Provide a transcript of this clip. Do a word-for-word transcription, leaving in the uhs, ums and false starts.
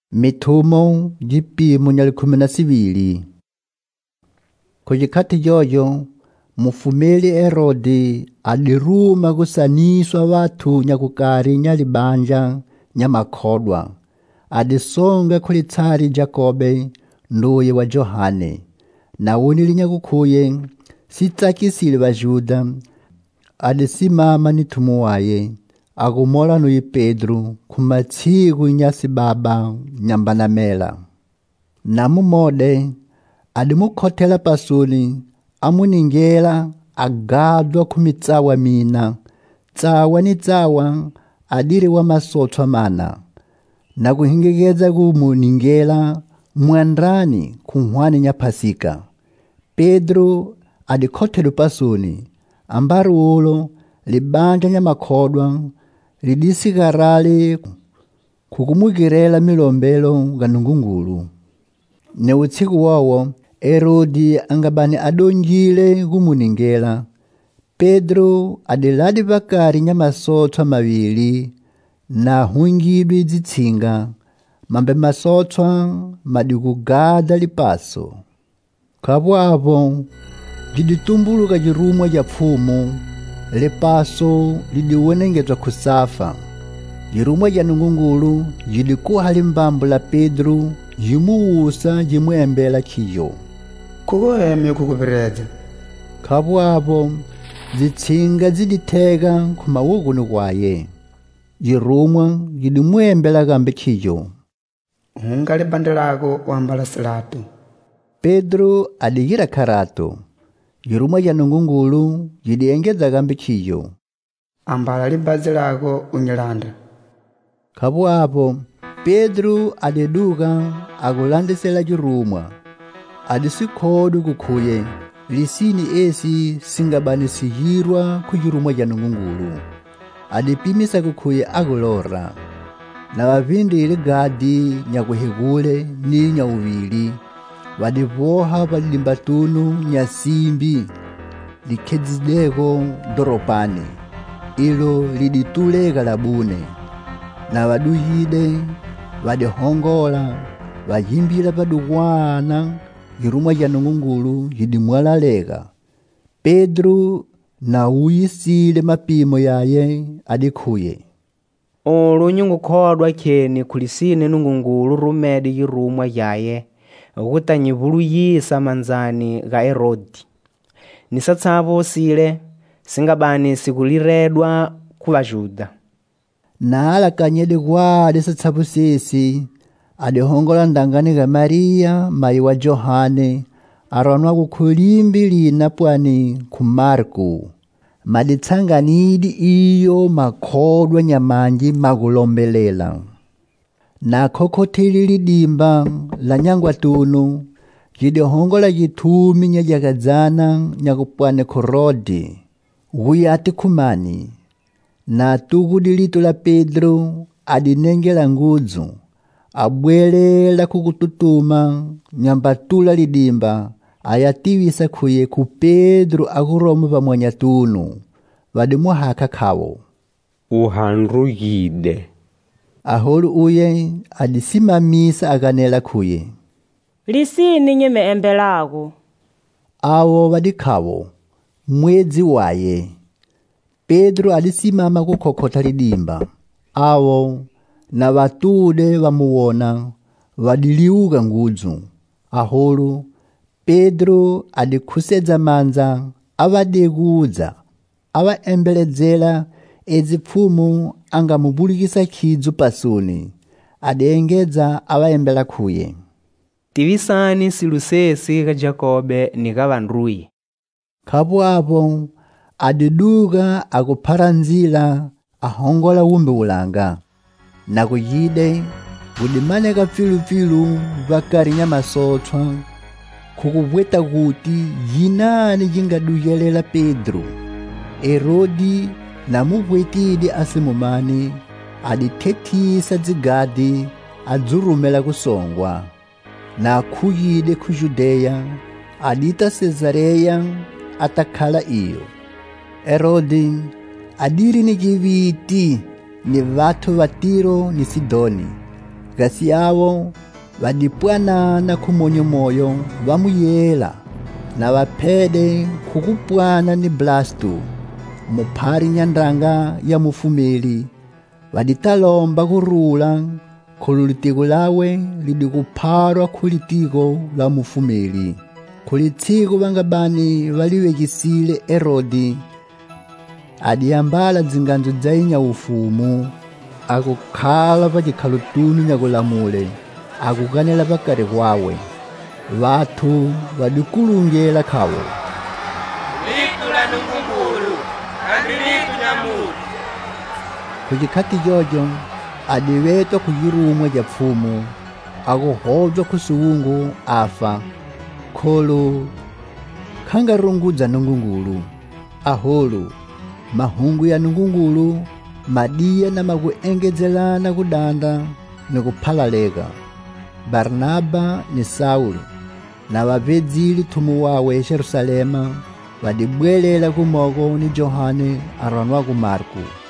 Mithumo jipimo nya likhumi na sivili. Kujikati jojo mufumeli Herodi adiruma kusaniswa watu nyakukari nya libanja nya makhodwa. Adisonga kuli tsari Jakobe nduye wa Johane. Na unili nyakukuye sitakisili Bajuda. Adisimama nithumu waye akumola nuyi Pedro kumatsiku nyasi baba nyambanamela. Namumode adimukhotela pasuli amuningela agadwa kumitsawa mina. Tsawa ni tsawa adiri wa masothwa mana. Na kuhingegeza kumuningela mwandrani kunhwani nya Pasika. Pedro adikhothelu pasuli ambari ulo libanja nya makhodwa lidisikarali kukumukirela milombelo ga Nungungulu. Ne utsiku wowo Herodi angabani adonjile kumuningela. Pedro adiladi bakari nya masothwa mavili na hungidwi dzitsinga mambe masothwa madikugada lipaso. Kapo apo jiditumbuluka jirumwa ja pfumu lipaso lidiwenengezwa kusafa. Jirumwa ja Nungungulu jidikuha limbambu la Pedro jimuusa jimwembela kiyo. Kukuheme kukupereza. Kapo apo zitsinga ziditega kumawugunu kwaye. Jirumwa jidimwembela gambe kiyo. Hunga libanda lako wambala silatu. Pedro adigira karato. Jirumwa ja Nungungulu jidiengeza gambe kiyo. Ambala libazi lako unyilanda. Kapo apo Pedro adiduka akulandisela jirumwa. Adisikhodu kukuye lisini esi singabani sihirwa kujirumwa ja Nungungulu. Adipimisa kukuye akulora. Na wavindi gadi nyakuhigule ni nyauvili. Wadivoha palimbatunu nyasimbi likedzideko doropani. Ilo liditulega labune. Na waduhide wadihongola wajimbila paduwana jirumwa ja Nungungulu jidimwalalega. Pedro na uyisile mapimo yaye adikuye. Olu nyungukhodwa kheni kulisine Nungungulu rumedi jirumwa yaye ukutanyivuluyisa manzani ga Herodi. Nisatsavo sile singabani sikuliredwa ku Bajuda. Na alakanyede kwade satsapu sisi adihongola ndangani ga Maria mai wa Johane aronwa kukulimbi lina pwani ku Marku. Maditsanganidi iyo makhodwa nyamanji magulombelela. Na khokhoteli lidimba la nyangwa tunu jidihongola jithumi nya jakadzana nyakupwane Herodi huyati kumani. Na tukudi litu la Pedro adinengela ngudzu abwelela kukututuma nyambatula lidimba ayativisa kuye ku Pedro akuromu pamwanya tunu wadimuhaka khawo. Uhandruyide. Aholu uye adisimamisa akanela kuye. Lisini nyeme embelako. Awo wadikhawo mwezi waye. Pedro adisimama kukhokhotha lidimba. Awo na watude wamuwona wadiliuka ngudzu. Aholu Pedro adikhusedza manza avadekudza avaembeledzela ezipfumu angamubulikisa khidzu pasuni. Adiengedza avaembela kuye. Tivisani silusesi ga Jakobe ni ga vandruyi. Kapo apo adiduka akupharanzila ahongola umbi ulanga. Na kujide kudimaneka filu-filu vakari nya masothwa kukubweta kuti yinani jingaduyelela Pedro. Herodi na mubwetidi asimumani adithethisa dzigadi adzurumela kusongwa. Na khuyide ku Judeya adita Cesareya atakhala iyo. Herodi adiri ni jiviti ni vathu va Tiro ni Sidoni. gasi yawo vadipwanana kumonyomoyo vamuyela na vaphede khukupwana ni Blasto muphari nyandanga ya mufumeli vaditalomba kurula khulu litiko lawe lidikupharwa khulitiko la mufumeli khulitsiko vangabani valivekisile Herodi adiyambala dzinganzo dzainya ufumu akukhala pa chikhalutunu nyakulamule akukanela pakati kwawe vathu vadikulungela khawo liku la nungungulu kandi liku nyamuti kuchikhati jojo adivetwa kuchirumwe cha pfumu akuhovya kusuwungu afa kholo khangarungudza nungungulu ahulu mahungu ya nungungulu madiya na makuengedzelana kudanda ni kuphalaleka Barnaba ni Saulo na vapedzili thumu wawe Jerusalema vadibwelela kumoko ni Johane aranwa ku Marku.